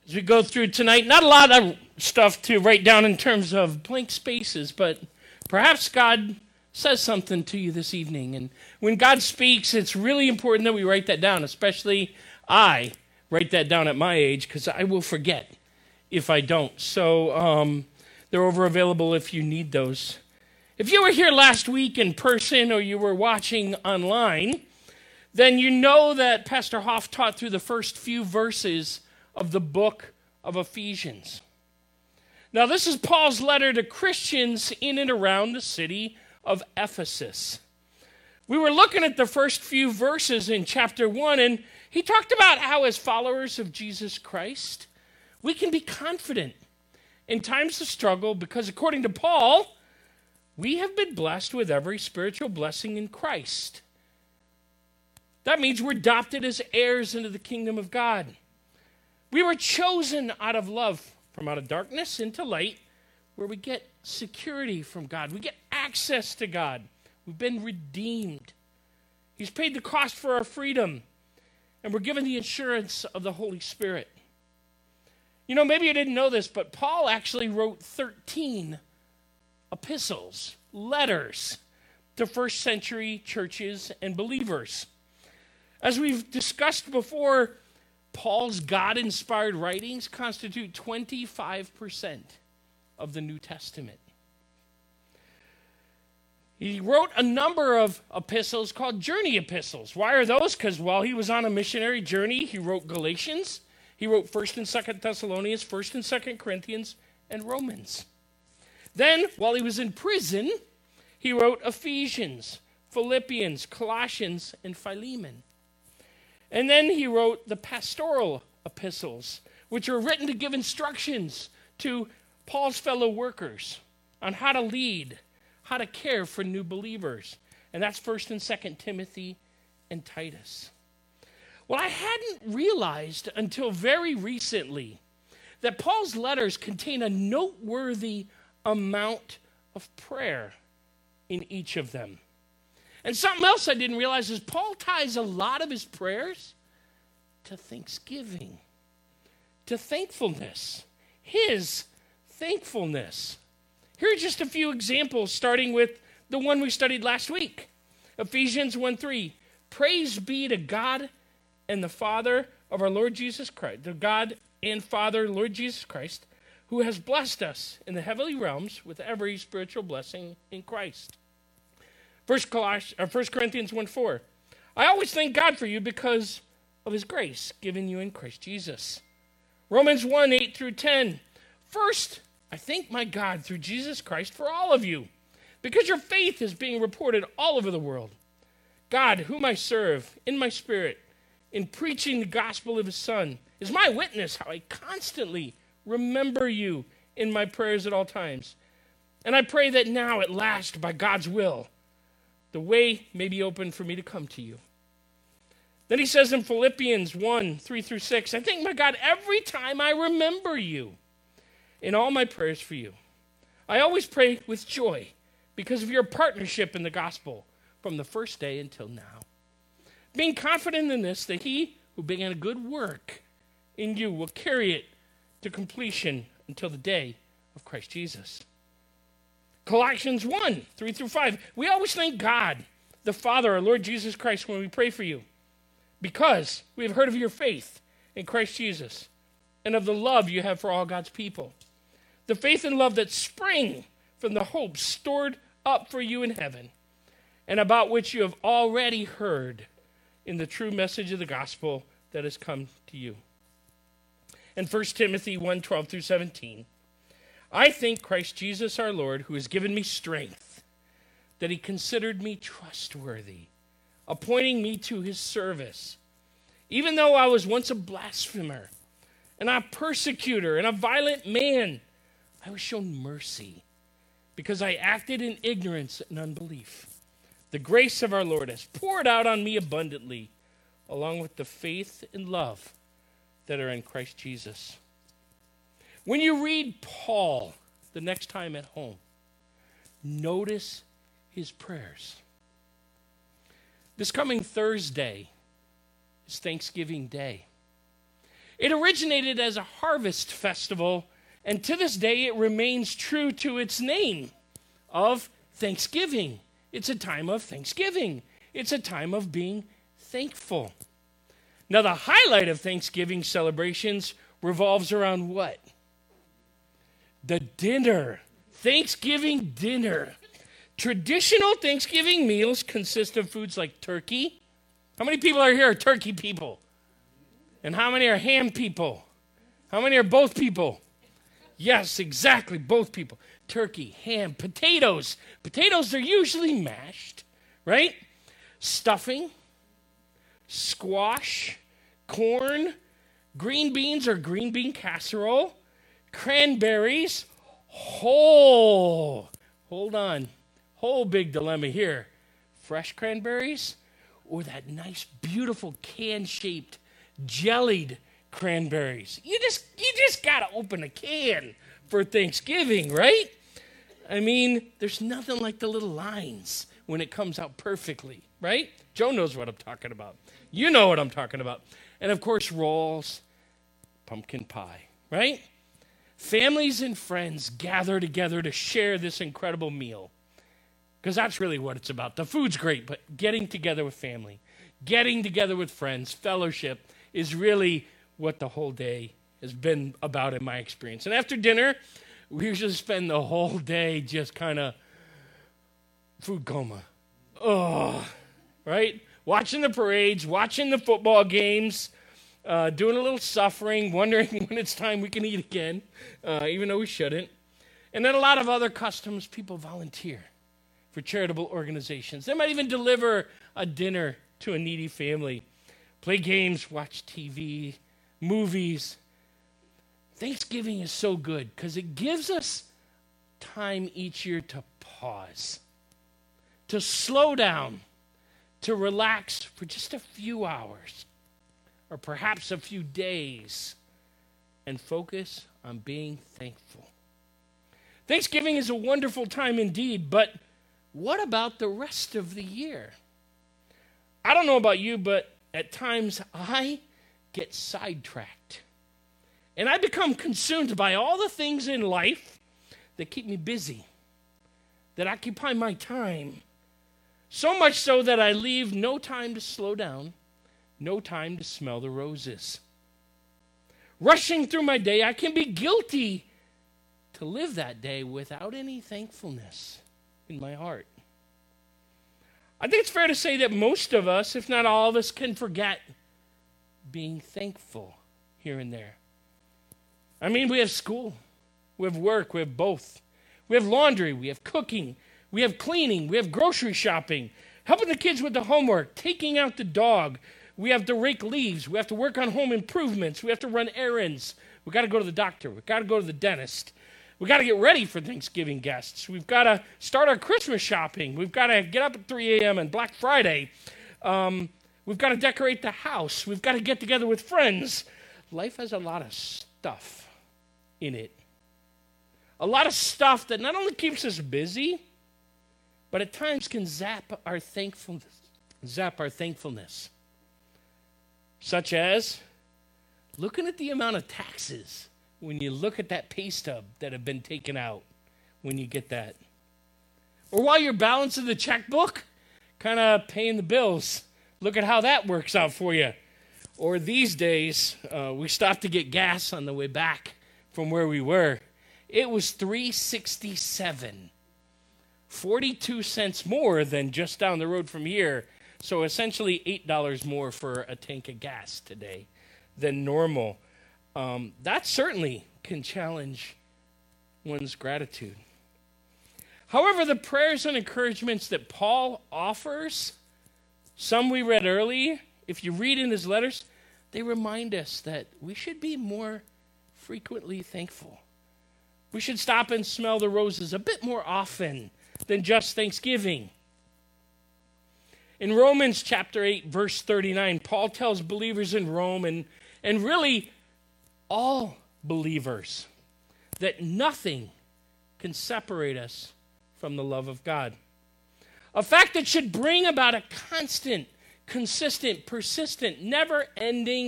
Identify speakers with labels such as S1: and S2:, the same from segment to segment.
S1: as we go through tonight. Not a lot of stuff to write down in terms of blank spaces, but perhaps God says something to you this evening. And when God speaks, it's really important that we write that down, especially I write that down at my age because I will forget if I don't. So they're available if you need those. If you were here last week in person or you were watching online, then you know that Pastor Hoff taught through the first few verses of the book of Ephesians. Now, this is Paul's letter to Christians in and around the city of Ephesus. We were looking at the first few verses in chapter 1, and he talked about how as followers of Jesus Christ, we can be confident in times of struggle because according to Paul, we have been blessed with every spiritual blessing in Christ. That means we're adopted as heirs into the kingdom of God. We were chosen out of love, from out of darkness into light, where we get security from God. We get access to God. We've been redeemed. He's paid the cost for our freedom, and we're given the assurance of the Holy Spirit. You know, maybe you didn't know this, but Paul actually wrote 13 epistles, letters, to first century churches and believers. As we've discussed before, Paul's God-inspired writings constitute 25% of the New Testament. He wrote a number of epistles called journey epistles. Why are those? Because while he was on a missionary journey, he wrote Galatians, he wrote 1st and 2nd Thessalonians, 1st and 2nd Corinthians, and Romans. Then, while he was in prison, he wrote Ephesians, Philippians, Colossians, and Philemon. And then he wrote the pastoral epistles, which are written to give instructions to Paul's fellow workers on how to lead, how to care for new believers. And that's 1st and 2nd Timothy and Titus. Well, I hadn't realized until very recently that Paul's letters contain a noteworthy amount of prayer in each of them. And something else I didn't realize is Paul ties a lot of his prayers to thanksgiving, to thankfulness, his thankfulness. Here are just a few examples, starting with the one we studied last week. Ephesians 1:3. Praise be to God and the Father of our Lord Jesus Christ, the God and Father, Lord Jesus Christ, who has blessed us in the heavenly realms with every spiritual blessing in Christ. 1 Corinthians 1:4. I always thank God for you because of his grace given you in Christ Jesus. Romans 1:8 through 10. First, I thank my God through Jesus Christ for all of you, because your faith is being reported all over the world. God, whom I serve in my spirit, in preaching the gospel of his Son, is my witness how I constantly remember you in my prayers at all times. And I pray that now at last, by God's will, the way may be open for me to come to you. Then he says in Philippians 1:3 through 6, I thank my God every time I remember you in all my prayers for you. I always pray with joy because of your partnership in the gospel from the first day until now. Being confident in this, that he who began a good work in you will carry it to completion until the day of Christ Jesus. Colossians 1:3 through 5. We always thank God, the Father, our Lord Jesus Christ, when we pray for you, because we have heard of your faith in Christ Jesus and of the love you have for all God's people. The faith and love that spring from the hope stored up for you in heaven and about which you have already heard in the true message of the gospel that has come to you. And 1 Timothy 1:12 through 17. I thank Christ Jesus our Lord, who has given me strength, that he considered me trustworthy, appointing me to his service. Even though I was once a blasphemer, and a persecutor, and a violent man, I was shown mercy, because I acted in ignorance and unbelief. The grace of our Lord has poured out on me abundantly, along with the faith and love that are in Christ Jesus. When you read Paul the next time at home, notice his prayers. This coming Thursday is Thanksgiving Day. It originated as a harvest festival, and to this day it remains true to its name of Thanksgiving. It's a time of thanksgiving. It's a time of being thankful. Now, the highlight of Thanksgiving celebrations revolves around what? The dinner. Thanksgiving dinner. Traditional Thanksgiving meals consist of foods like turkey. How many people are here are turkey people? And how many are ham people? How many are both people? Yes, exactly, both people. Turkey, ham, potatoes. Potatoes are usually mashed, right? Stuffing, squash, corn, green beans or green bean casserole, cranberries, whole big dilemma here. Fresh cranberries or that nice, beautiful can-shaped, jellied cranberries. You just got to open a can for Thanksgiving, right? I mean, there's nothing like the little lines when it comes out perfectly, right? Joe knows what I'm talking about. You know what I'm talking about. And of course, rolls, pumpkin pie, right? Families and friends gather together to share this incredible meal. Because that's really what it's about. The food's great, but getting together with family, getting together with friends, fellowship is really what the whole day has been about in my experience. And after dinner, we usually spend the whole day just kind of food coma. Oh, right? Watching the parades, watching the football games, doing a little suffering, wondering when it's time we can eat again, even though we shouldn't. And then a lot of other customs, people volunteer for charitable organizations. They might even deliver a dinner to a needy family, play games, watch TV, movies. Thanksgiving is so good because it gives us time each year to pause, to slow down, to relax for just a few hours or perhaps a few days and focus on being thankful. Thanksgiving is a wonderful time indeed, but what about the rest of the year? I don't know about you, but at times I get sidetracked. And I become consumed by all the things in life that keep me busy, that occupy my time. So much so that I leave no time to slow down, no time to smell the roses. Rushing through my day, I can be guilty to live that day without any thankfulness in my heart. I think it's fair to say that most of us, if not all of us, can forget being thankful here and there. I mean, we have school, we have work, we have both. We have laundry, we have cooking, we have cleaning, we have grocery shopping, helping the kids with the homework, taking out the dog. We have to rake leaves, we have to work on home improvements, we have to run errands. We got to go to the doctor, we got to go to the dentist. We got to get ready for Thanksgiving guests. We've got to start our Christmas shopping. We've got to get up at 3 a.m. on Black Friday. We've got to decorate the house. We've got to get together with friends. Life has a lot of stuff in it. A lot of stuff that not only keeps us busy, but at times can zap our thankfulness. Such as looking at the amount of taxes when you look at that pay stub that have been taken out when you get that. Or while you're balancing the checkbook, kind of paying the bills. Look at how that works out for you. Or these days, we stopped to get gas on the way back from where we were. It was $3.67, 42 cents more than just down the road from here. So essentially $8 more for a tank of gas today than normal. That certainly can challenge one's gratitude. However, the prayers and encouragements that Paul offers, some we read early, if you read in his letters, they remind us that we should be more frequently thankful. We should stop and smell the roses a bit more often than just Thanksgiving. In Romans chapter 8, verse 39, Paul tells believers in Rome and really all believers that nothing can separate us from the love of God. A fact that should bring about a constant, consistent, persistent, never-ending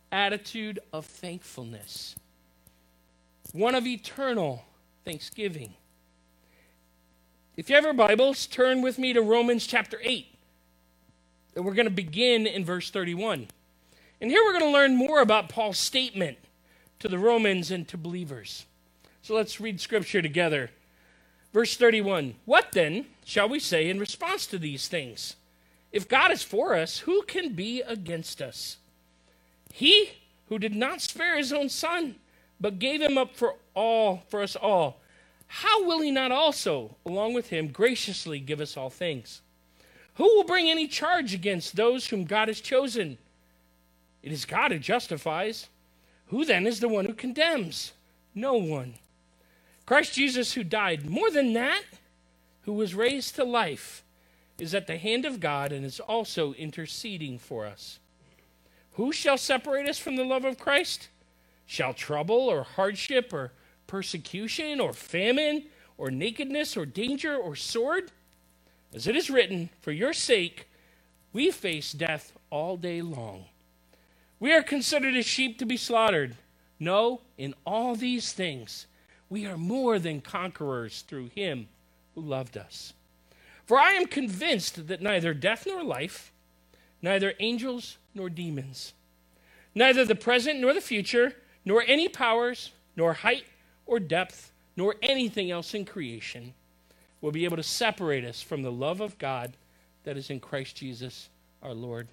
S1: attitude of thankfulness, one of eternal thanksgiving. If you have your Bibles, turn with me to Romans chapter 8. And we're going to begin in verse 31. And here we're going to learn more about Paul's statement to the Romans and to believers. So let's read Scripture together. Verse 31, what then shall we say in response to these things? If God is for us, who can be against us? He who did not spare his own son, but gave him up for us all, how will he not also, along with him, graciously give us all things? Who will bring any charge against those whom God has chosen? It is God who justifies. Who then is the one who condemns? No one. Christ Jesus, who died, more than that, who was raised to life, is at the hand of God and is also interceding for us. Who shall separate us from the love of Christ? Shall trouble or hardship or persecution or famine or nakedness or danger or sword? As it is written, for your sake we face death all day long. We are considered as sheep to be slaughtered. No, in all these things we are more than conquerors through him who loved us. For I am convinced that neither death nor life, neither angels nor demons, neither the present nor the future, nor any powers, nor height or depth, nor anything else in creation will be able to separate us from the love of God that is in Christ Jesus our Lord.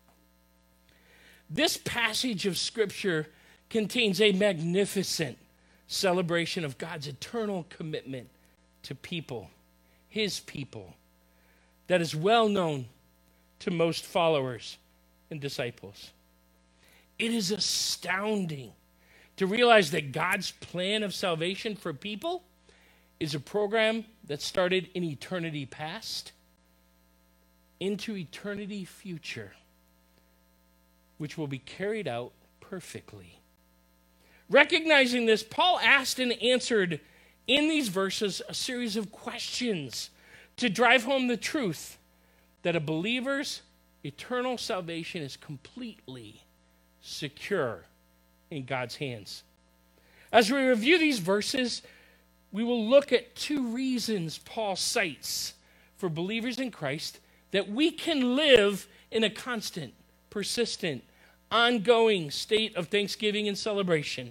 S1: This passage of Scripture contains a magnificent celebration of God's eternal commitment to people, his people, that is well known to most followers and disciples. It is astounding to realize that God's plan of salvation for people is a program that started in eternity past into eternity future, which will be carried out perfectly. Recognizing this, Paul asked and answered in these verses a series of questions to drive home the truth that a believer's eternal salvation is completely secure in God's hands. As we review these verses, we will look at two reasons Paul cites for believers in Christ that we can live in a constant, persistent, ongoing state of thanksgiving and celebration.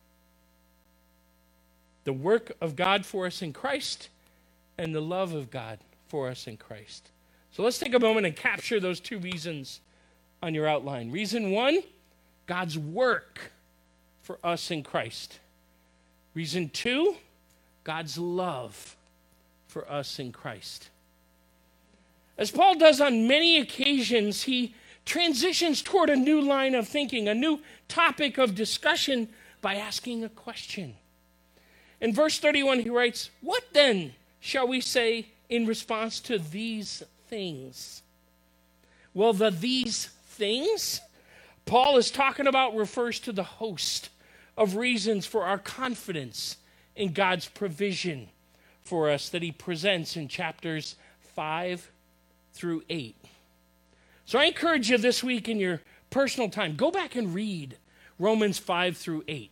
S1: The work of God for us in Christ and the love of God for us in Christ. So let's take a moment and capture those two reasons on your outline. Reason one, God's work for us in Christ. Reason two, God's love for us in Christ. As Paul does on many occasions, he transitions toward a new line of thinking, a new topic of discussion by asking a question. In verse 31, he writes, what then shall we say in response to these things? Well, these things Paul is talking about refers to the host of reasons for our confidence in God's provision for us that he presents in chapters 5 through 8. So I encourage you this week in your personal time, go back and read Romans 5 through 8.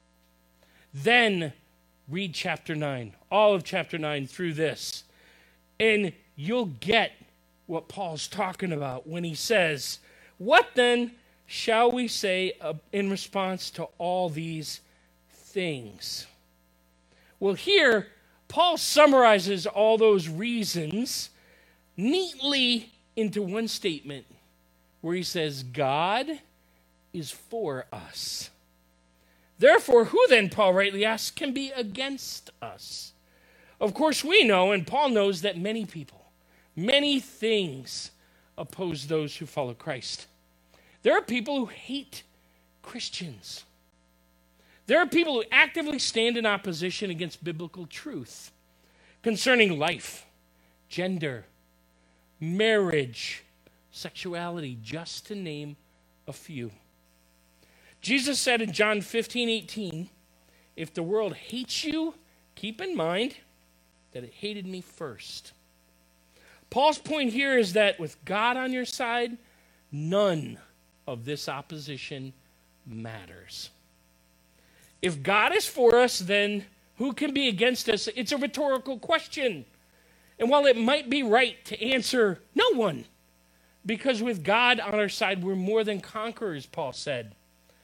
S1: Then read chapter 9, all of chapter 9 through this. And you'll get what Paul's talking about when he says, what then shall we say in response to all these things? Well, here, Paul summarizes all those reasons neatly into one statement where he says, God is for us. Therefore, who then, Paul rightly asks, can be against us? Of course, we know, and Paul knows, that many people, many things oppose those who follow Christ. There are people who hate Christians. There are people who actively stand in opposition against biblical truth concerning life, gender, marriage, sexuality, just to name a few. Jesus said in John 15:18, if the world hates you, keep in mind that it hated me first. Paul's point here is that with God on your side, none of this opposition matters. If God is for us, then who can be against us? It's a rhetorical question. And while it might be right to answer no one, because with God on our side, we're more than conquerors, Paul said.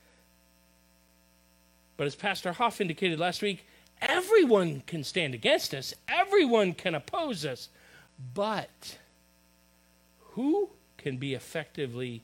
S1: But as Pastor Hoff indicated last week, everyone can stand against us. Everyone can oppose us. But who can effectively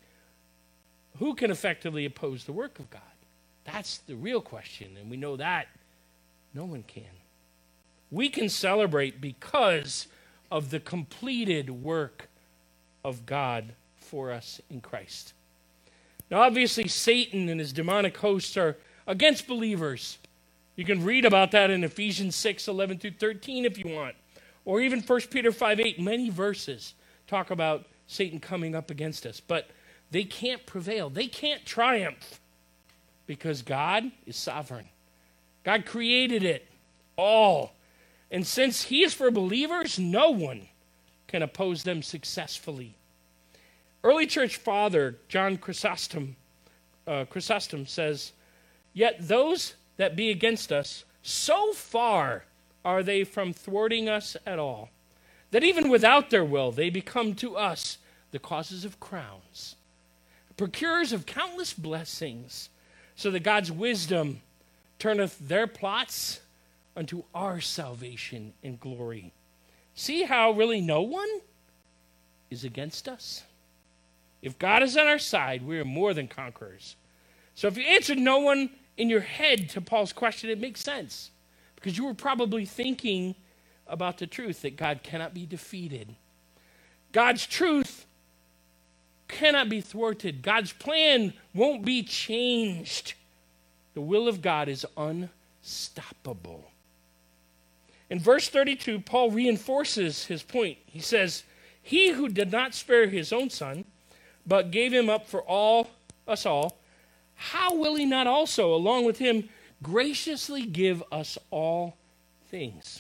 S1: oppose the work of God? That's the real question, and we know that no one can. We can celebrate because of the completed work of God for us in Christ. Now, obviously, Satan and his demonic hosts are against believers. You can read about that in Ephesians 6:11 through 13 if you want. Or even 1 Peter 5:8. Many verses talk about Satan coming up against us. But they can't prevail. They can't triumph because God is sovereign. God created it all. And since he is for believers, no one can oppose them successfully. Early church father John Chrysostom says, "Yet those that be against us, so far are they from thwarting us at all, that even without their will they become to us the causes of crowns, procurers of countless blessings, so that God's wisdom turneth their plots unto our salvation and glory." See how really no one is against us? If God is on our side, we are more than conquerors. So if you answered no one in your head to Paul's question, it makes sense. Because you were probably thinking about the truth that God cannot be defeated. God's truth cannot be thwarted. God's plan won't be changed. The will of God is unstoppable. In verse 32, Paul reinforces his point. He says, "He who did not spare his own son, but gave him up for us all, how will he not also, along with him, graciously give us all things?"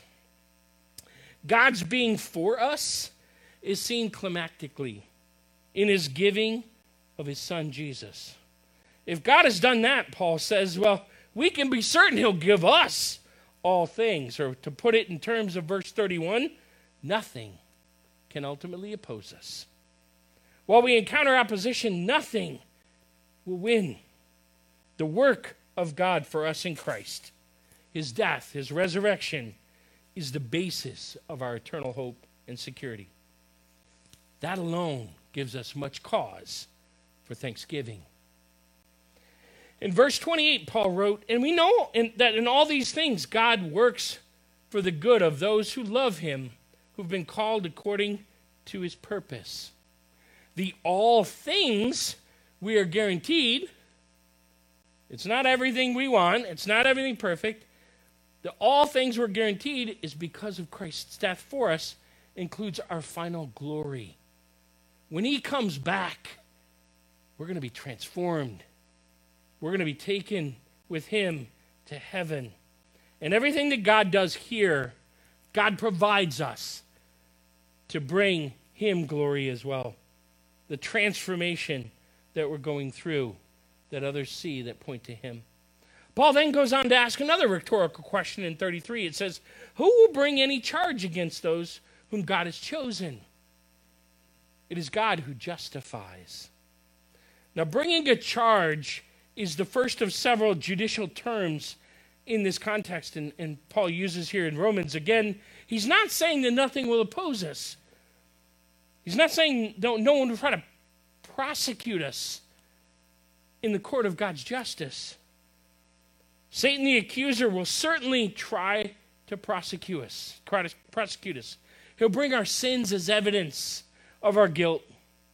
S1: God's being for us is seen climactically in his giving of his son Jesus. If God has done that, Paul says, well, we can be certain he'll give us all things. Or to put it in terms of verse 31, nothing can ultimately oppose us. While we encounter opposition, nothing will win. The work of God for us in Christ, his death, his resurrection, is the basis of our eternal hope and security. That alone gives us much cause for thanksgiving. In verse 28, Paul wrote, "And we know that in all these things God works for the good of those who love him, who've been called according to his purpose." The all things we are guaranteed. It's not everything we want. It's not everything perfect. The all things we're guaranteed is because of Christ's death for us, includes our final glory. When he comes back, we're going to be transformed. We're going to be taken with him to heaven. And everything that God does here, God provides us to bring him glory as well. The transformation that we're going through, that others see, that point to him. Paul then goes on to ask another rhetorical question in 33. It says, "Who will bring any charge against those whom God has chosen?" It is God who justifies. Now, bringing a charge is the first of several judicial terms in this context, and Paul uses here in Romans. Again, he's not saying that nothing will oppose us. He's not saying no one will try to prosecute us in the court of God's justice. Satan the accuser will certainly try to prosecute us. He'll bring our sins as evidence of our guilt.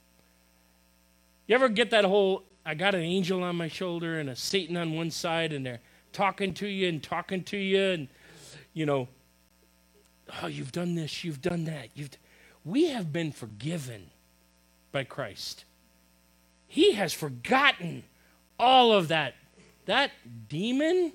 S1: You ever get that whole, I got an angel on my shoulder and a Satan on one side, and they're talking to you, and you know, oh, you've done this, you've done that. We have been forgiven by Christ. He has forgotten all of that. That demon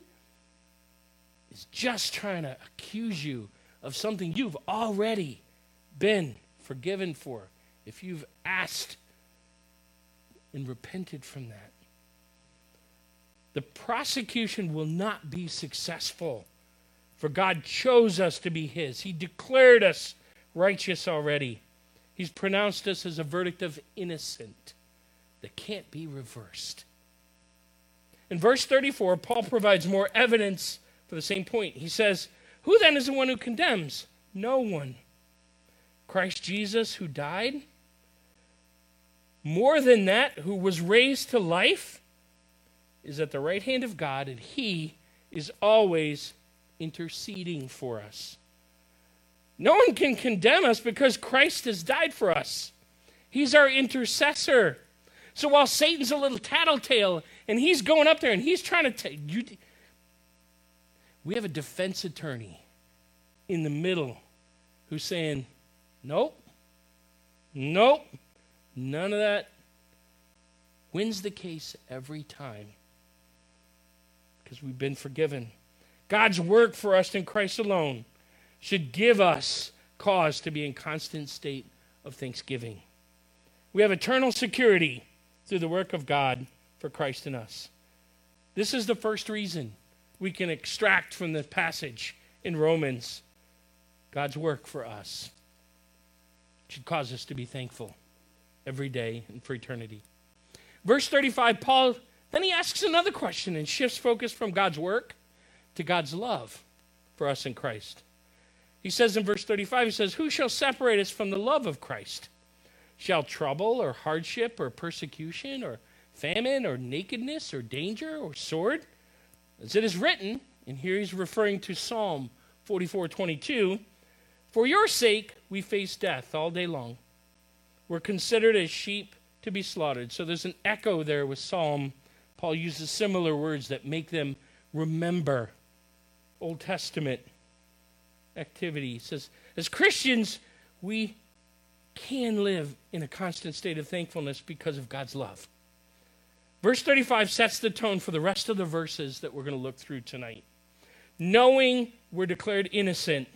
S1: is just trying to accuse you of something you've already been forgiven for if you've asked and repented from that. the prosecution will not be successful. For God chose us to be his. He declared us righteous already. He's pronounced us as a verdict of innocent that can't be reversed. In verse 34, Paul provides more evidence for the same point. He says, who then is the one who condemns? No one. Christ Jesus, who died, more than that, who was raised to life, is at the right hand of God, and he is always interceding for us. No one can condemn us because Christ has died for us. He's our intercessor. So while Satan's a little tattletale and he's going up there and he's trying to take you, we have a defense attorney in the middle who's saying, nope, none of that. Wins the case every time because we've been forgiven. God's work for us in Christ alone should give us cause to be in constant state of thanksgiving. We have eternal security through the work of God for Christ in us. This is the first reason we can extract from the passage in Romans. God's work for us should cause us to be thankful every day and for eternity. Verse 35, Paul, then he asks another question and shifts focus from God's work to God's love for us in Christ. He says in verse 35, he says, who shall separate us from the love of Christ? Shall trouble or hardship or persecution or famine or nakedness or danger or sword? As it is written, and here he's referring to Psalm 44:22, for your sake we face death all day long. We're considered as sheep to be slaughtered. So there's an echo there with Psalm. Paul uses similar words that make them remember Old Testament activity. He says, as Christians, we can live in a constant state of thankfulness because of God's love. Verse 35 sets the tone for the rest of the verses that we're going to look through tonight. Knowing we're declared innocent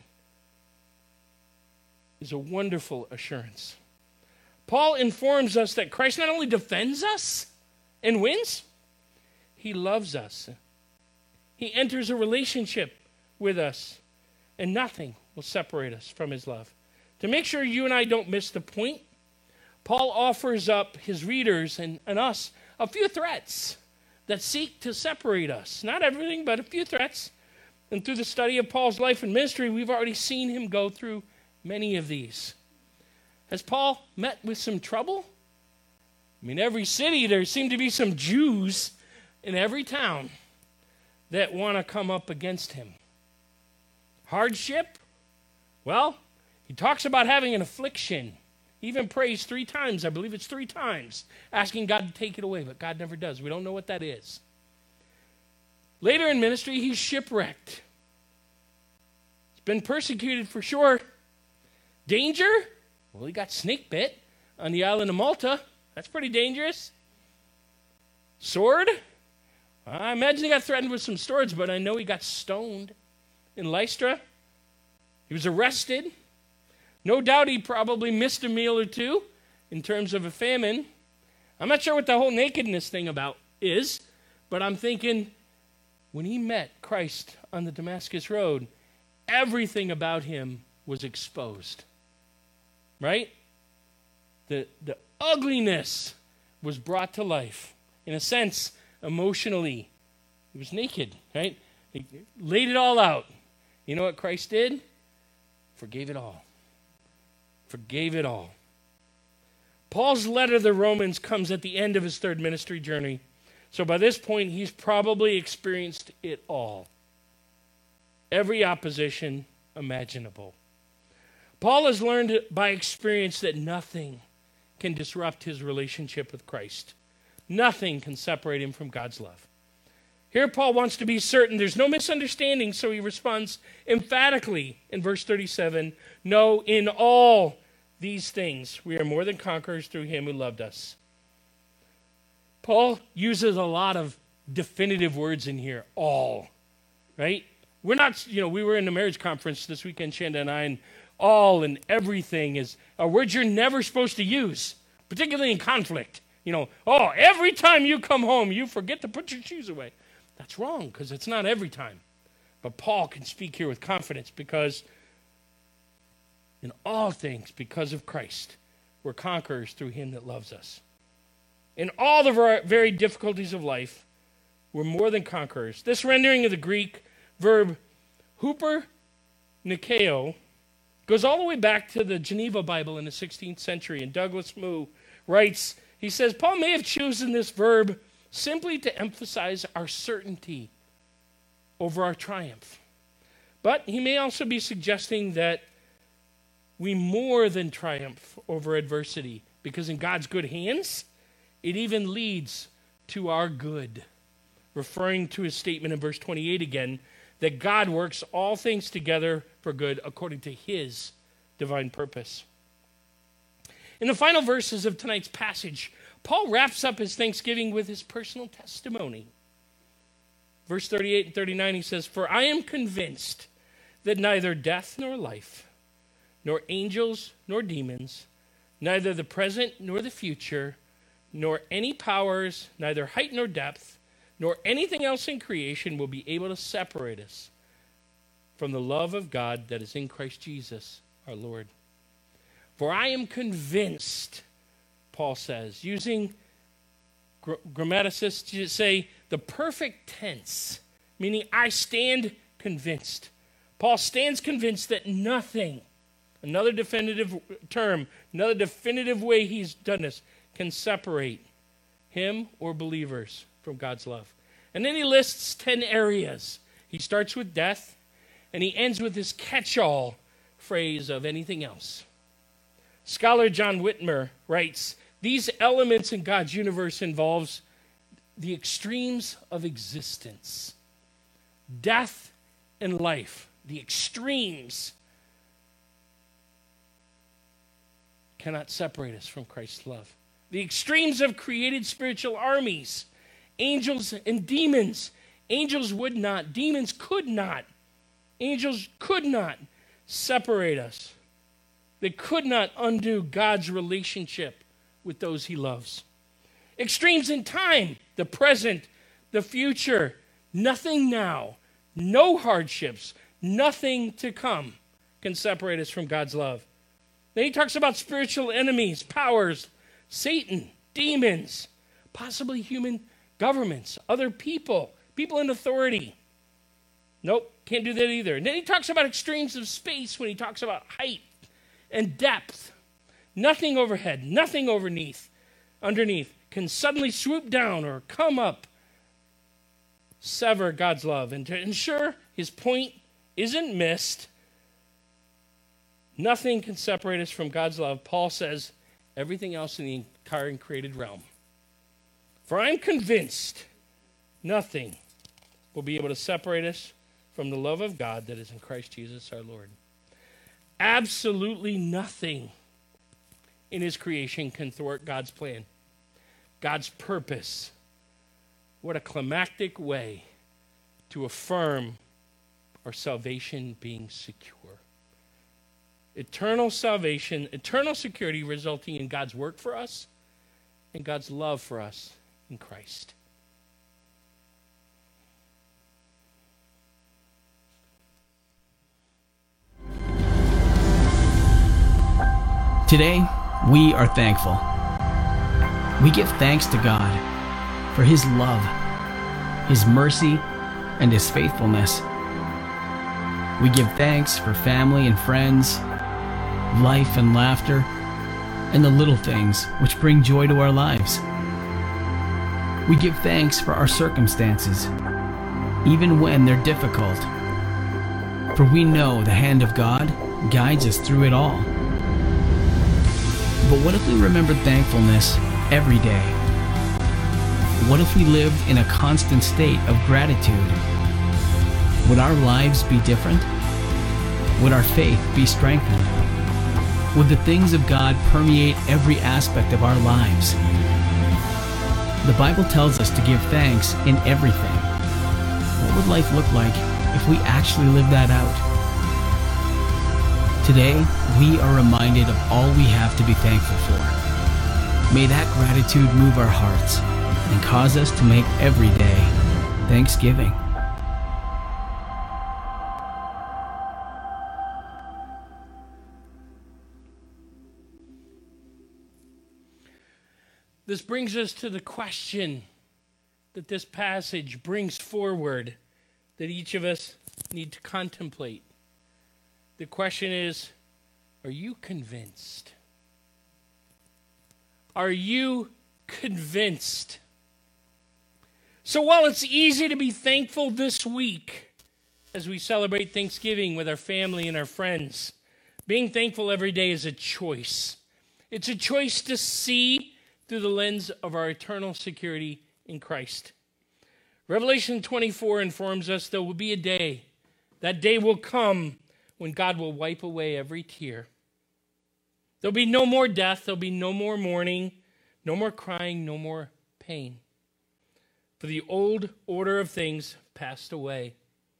S1: is a wonderful assurance. Paul informs us that Christ not only defends us and wins, he loves us. He enters a relationship with us, and nothing will separate us from his love. To make sure you and I don't miss the point, Paul offers up his readers and us a few threats that seek to separate us. Not everything, but a few threats. And through the study of Paul's life and ministry, we've already seen him go through many of these. Has Paul met with some trouble? I mean, every city, there seem to be some Jews in every town that want to come up against him. Hardship? Well, he talks about having an affliction. He even prays 3 times, I believe it's 3 times, asking God to take it away, but God never does. We don't know what that is. Later in ministry, he's shipwrecked. He's been persecuted for sure. Danger? Well, he got snake bit on the island of Malta. That's pretty dangerous. Sword? I imagine he got threatened with some swords, but I know he got stoned in Lystra. He was arrested. No doubt he probably missed a meal or two in terms of a famine. I'm not sure what the whole nakedness thing about is, but I'm thinking when he met Christ on the Damascus Road, everything about him was exposed. Right? The ugliness was brought to life. In a sense, emotionally, he was naked, right? He laid it all out. You know what Christ did? Forgave it all. Forgave it all. Paul's letter to the Romans comes at the end of his 3rd ministry journey. So by this point, he's probably experienced it all. Every opposition imaginable. Paul has learned by experience that nothing can disrupt his relationship with Christ. Nothing can separate him from God's love. Here Paul wants to be certain there's no misunderstanding, so he responds emphatically in verse 37, no, in all these things we are more than conquerors through him who loved us. Paul uses a lot of definitive words in here, all, right? We're not, we were in the marriage conference this weekend, Shanda and I, and all and everything is words you're never supposed to use, particularly in conflict. Every time you come home, you forget to put your shoes away. That's wrong, because it's not every time. But Paul can speak here with confidence, because in all things, because of Christ, we're conquerors through him that loves us. In all the very difficulties of life, we're more than conquerors. This rendering of the Greek verb huper nikeo goes all the way back to the Geneva Bible in the 16th century. And Douglas Moo writes, he says, Paul may have chosen this verb simply to emphasize our certainty over our triumph. But he may also be suggesting that we more than triumph over adversity, because in God's good hands, it even leads to our good. Referring to his statement in verse 28 again, that God works all things together for good according to his divine purpose. In the final verses of tonight's passage, Paul wraps up his thanksgiving with his personal testimony. Verse 38 and 39, he says, "For I am convinced that neither death nor life, nor angels nor demons, neither the present nor the future, nor any powers, neither height nor depth, nor anything else in creation will be able to separate us from the love of God that is in Christ Jesus our Lord. For I am convinced," Paul says, using grammaticists to say the perfect tense, meaning I stand convinced. Paul stands convinced that nothing, another definitive term, another definitive way he's done this, can separate him or believers from God's love. And then he lists 10 areas. He starts with death, and he ends with this catch-all phrase of anything else. Scholar John Whitmer writes, "These elements in God's universe involves the extremes of existence. Death and life, the extremes, cannot separate us from Christ's love. The extremes of created spiritual armies, angels and demons. Angels would not, demons could not. Angels could not separate us. They could not undo God's relationship with those he loves. Extremes in time, the present, the future, nothing now, no hardships, nothing to come can separate us from God's love. Then he talks about spiritual enemies, powers, Satan, demons, possibly human governments, other people, people in authority. Nope, can't do that either. And then he talks about extremes of space when he talks about height and depth. Nothing overhead, nothing underneath can suddenly swoop down or come up, sever God's love. And to ensure his point isn't missed, nothing can separate us from God's love, Paul says everything else in the entire created realm. For I'm convinced nothing will be able to separate us from the love of God that is in Christ Jesus our Lord. Absolutely nothing in his creation can thwart God's plan, God's purpose. What a climactic way to affirm our salvation being secure. Eternal salvation, eternal security resulting in God's work for us and God's love for us in Christ.
S2: Today, we are thankful. We give thanks to God for his love, his mercy, and his faithfulness. We give thanks for family and friends, life and laughter, and the little things which bring joy to our lives. We give thanks for our circumstances, even when they're difficult, for we know the hand of God guides us through it all. But what if we remembered thankfulness every day? What if we lived in a constant state of gratitude? Would our lives be different? Would our faith be strengthened? Would the things of God permeate every aspect of our lives? The Bible tells us to give thanks in everything. What would life look like if we actually lived that out? Today, we are reminded of all we have to be thankful for. May that gratitude move our hearts and cause us to make every day Thanksgiving.
S1: This brings us to the question that this passage brings forward that each of us need to contemplate. The question is, are you convinced? Are you convinced? So while it's easy to be thankful this week as we celebrate Thanksgiving with our family and our friends, being thankful every day is a choice. It's a choice to see through the lens of our eternal security in Christ. Revelation 24 informs us there will be a day. That day will come when God will wipe away every tear. There'll be no more death. There'll be no more mourning, no more crying, no more pain. For the old order of things passed away.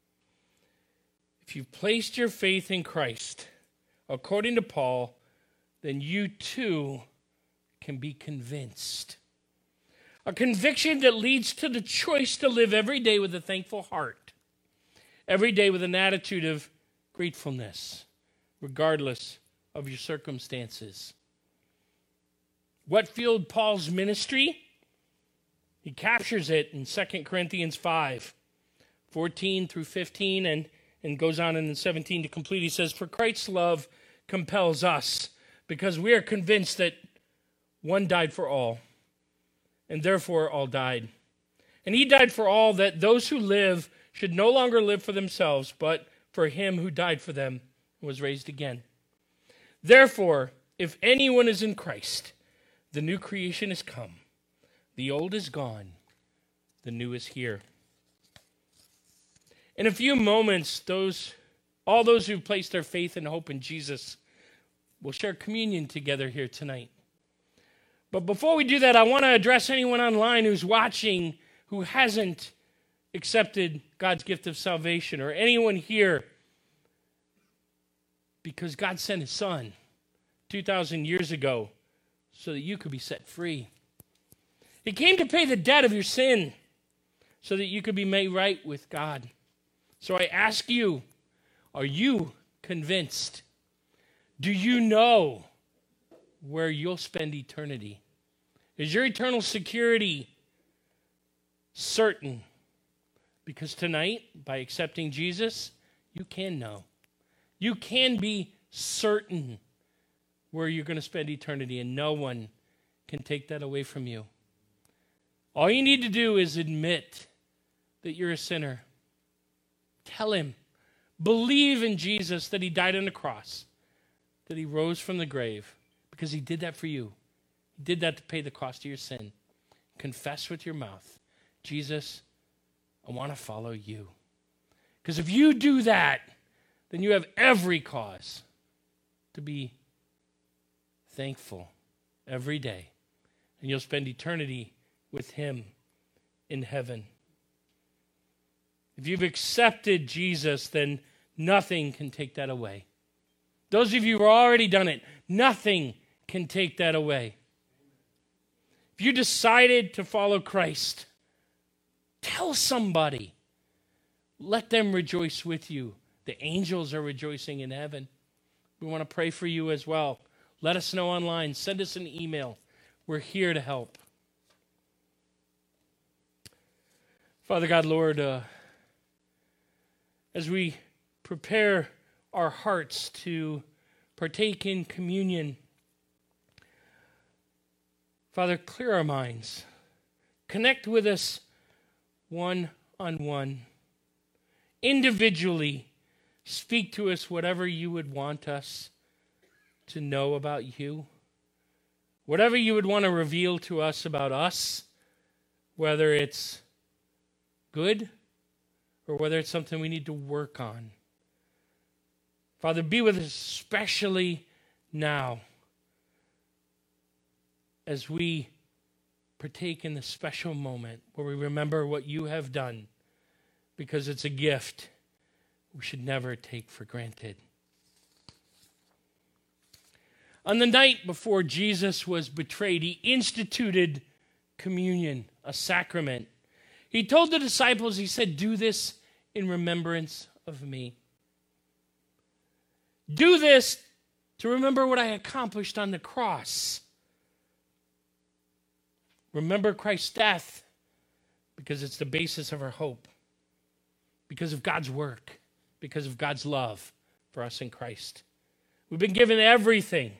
S1: If you've placed your faith in Christ, according to Paul, then you too can be convinced. A conviction that leads to the choice to live every day with a thankful heart. Every day with an attitude of gratefulness, regardless of your circumstances. What fueled Paul's ministry? He captures it in 2 Corinthians 5, 14 through 15, and goes on in 17 to complete. He says, "For Christ's love compels us, because we are convinced that one died for all, and therefore all died. And he died for all, that those who live should no longer live for themselves, but for him who died for them and was raised again. Therefore, if anyone is in Christ, the new creation has come. The old is gone. The new is here." In a few moments, all those who've placed their faith and hope in Jesus will share communion together here tonight. But before we do that, I want to address anyone online who's watching who hasn't accepted God's gift of salvation, or anyone here, because God sent his son 2,000 years ago so that you could be set free. He came to pay the debt of your sin so that you could be made right with God. So I ask you, are you convinced? Do you know where you'll spend eternity? Is your eternal security certain? Because tonight, by accepting Jesus, you can know. You can be certain where you're going to spend eternity, and no one can take that away from you. All you need to do is admit that you're a sinner. Tell him. Believe in Jesus, that he died on the cross, that he rose from the grave, because he did that for you. He did that to pay the cost of your sin. Confess with your mouth, "Jesus, I want to follow you." Because if you do that, then you have every cause to be thankful every day. And you'll spend eternity with him in heaven. If you've accepted Jesus, then nothing can take that away. Those of you who have already done it, nothing can take that away. If you decided to follow Christ, tell somebody. Let them rejoice with you. The angels are rejoicing in heaven. We want to pray for you as well. Let us know online. Send us an email. We're here to help. Father God, Lord, as we prepare our hearts to partake in communion, Father, clear our minds. Connect with us one-on-one. Individually, speak to us whatever you would want us to know about you. Whatever you would want to reveal to us about us, whether it's good or whether it's something we need to work on. Father, be with us especially now as we partake in this special moment where we remember what you have done, because it's a gift we should never take for granted. On the night before Jesus was betrayed, he instituted communion, a sacrament. He told the disciples, he said, do this in remembrance of me. Do this to remember what I accomplished on the cross. Remember Christ's death because it's the basis of our hope, because of God's work, because of God's love for us in Christ. We've been given everything,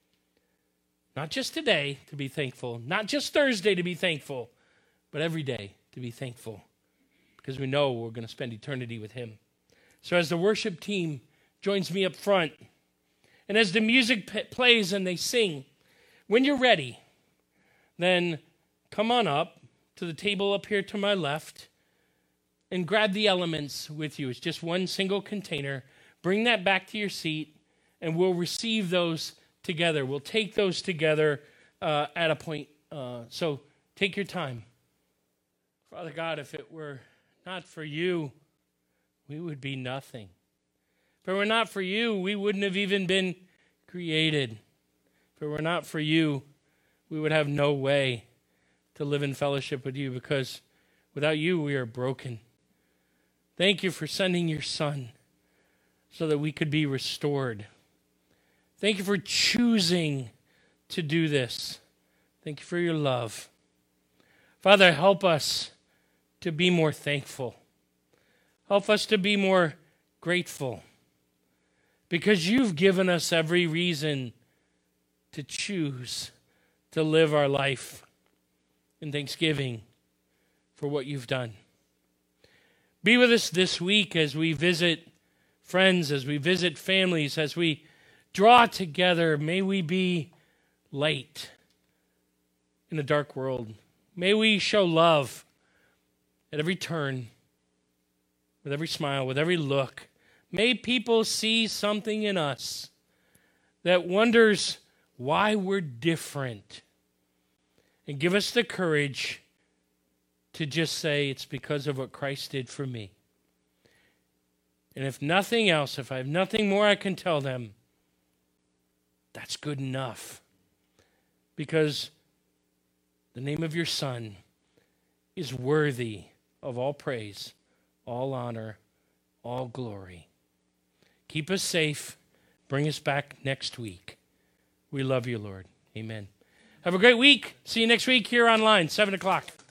S1: not just today to be thankful, not just Thursday to be thankful, but every day to be thankful because we know we're going to spend eternity with him. So as the worship team joins me up front, and as the music plays and they sing, when you're ready, then come on up to the table up here to my left and grab the elements with you. It's just one single container. Bring that back to your seat, and we'll receive those together. We'll take those together at a point. So take your time. Father God, if it were not for you, we would be nothing. If it were not for you, we wouldn't have even been created. If it were not for you, we would have no way to live in fellowship with you, because without you, we are broken. Thank you for sending your Son so that we could be restored. Thank you for choosing to do this. Thank you for your love. Father, help us to be more thankful. Help us to be more grateful, because you've given us every reason to choose to live our life in thanksgiving for what you've done. Be with us this week as we visit friends, as we visit families, as we draw together. May we be light in a dark world. May we show love at every turn, with every smile, with every look. May people see something in us that wonders why we're different, and give us the courage to just say it's because of what Christ did for me. And if nothing else, if I have nothing more I can tell them, that's good enough. Because the name of your Son is worthy of all praise, all honor, all glory. Keep us safe. Bring us back next week. We love you, Lord. Amen. Have a great week. See you next week here online, 7 o'clock.